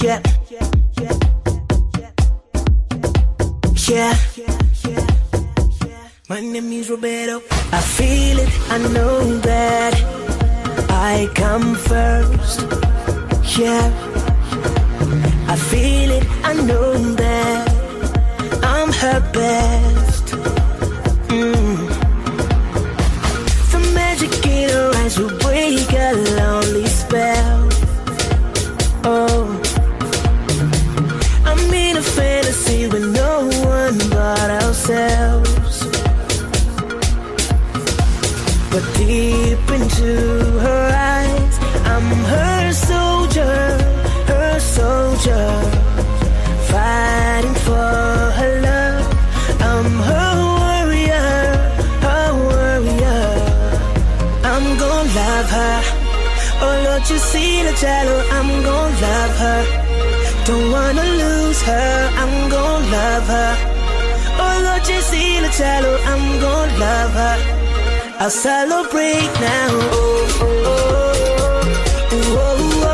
yeah, yeah. My name is Roberto. I feel it, I know that I come first. Yeah, I feel it, I know that I'm her best. The magic in her eyes will break a lonely spell. Oh, I'm in a fantasy with no one but ourselves. But deep into her eyes, I'm her soldier, fighting for her love. I'm her warrior. I'm gon' love her. Oh Lord, you see the jello, I'm gon' love her. Don't wanna lose her, I'm gon' love her. Oh Lord, you see the jello, I'm gon' love her. I'll celebrate now. Oh, oh, oh, oh, oh, oh,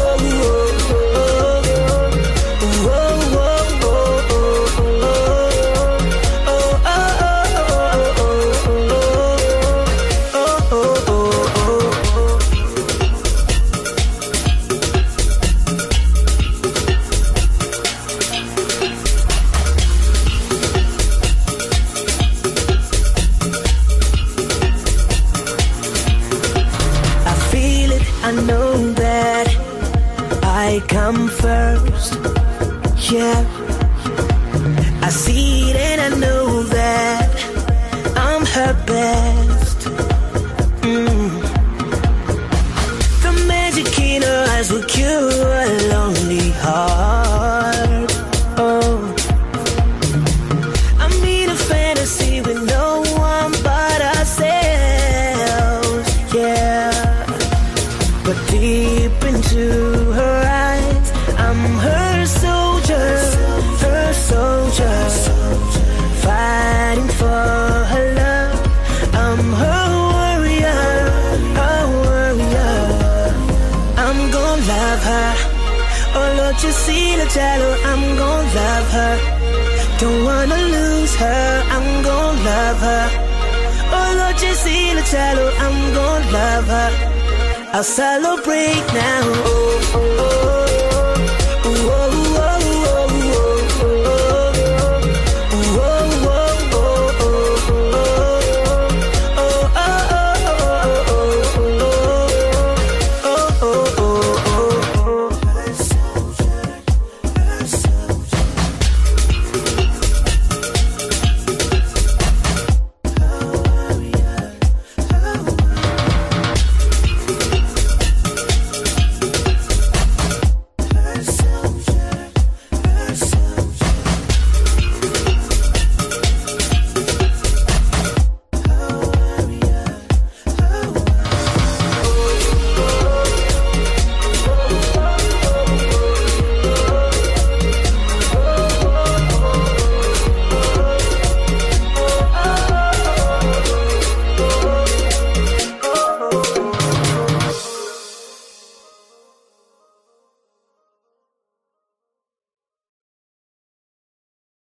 I know that I come first. Yeah, I see it and I know that I'm her best. The magic in her eyes will cure a lonely heart. Oh, I'm in a fantasy with no one but ourselves. Yeah. But deep into her eyes, I'm her soldier, fighting for her love. I'm her warrior. I'm gon' love her. Oh Lord, you see the jello, I'm gon' love her. Don't wanna lose her, I'm gon' love her. Oh Lord, you see the jello, I'm gon' love her. I'll celebrate now. Oh, oh, oh.